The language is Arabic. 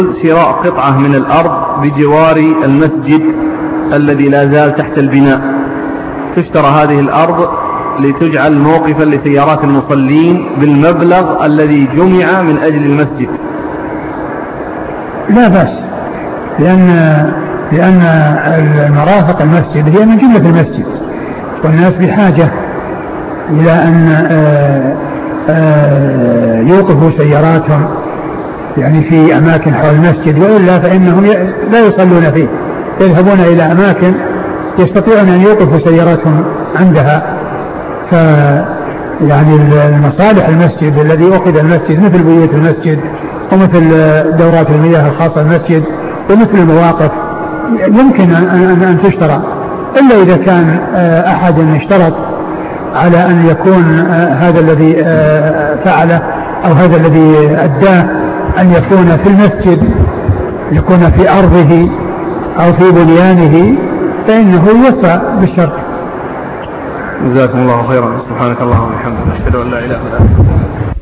شراء قطعة من الأرض بجوار المسجد الذي لا زال تحت البناء، تشترى هذه الأرض لتجعل موقفا لسيارات المصلين بالمبلغ الذي جمع من أجل المسجد. لا بأس، لأن المرافق المسجد هي من جملة المسجد، والناس بحاجة إلى أن يوقفوا سياراتهم يعني في أماكن حول المسجد، وإلا فإنهم لا يصلون فيه، يذهبون إلى أماكن يستطيعون أن يوقفوا سياراتهم عندها. يعني المصالح المسجد الذي أخذ المسجد مثل بيوت المسجد ومثل دورات المياه الخاصة بالمسجد ومثل المواقف يمكن أن تشترى، إلا إذا كان أحد اشترط على أن يكون هذا الذي فعله أو هذا الذي أداه أن يكون في المسجد، يكون في أرضه أو في بنيانه، فإنه يوفى بالشرط. جزاكم الله خيرا. سبحانك اللهم وبحمدك، أشهد أن لا إله إلا أنت.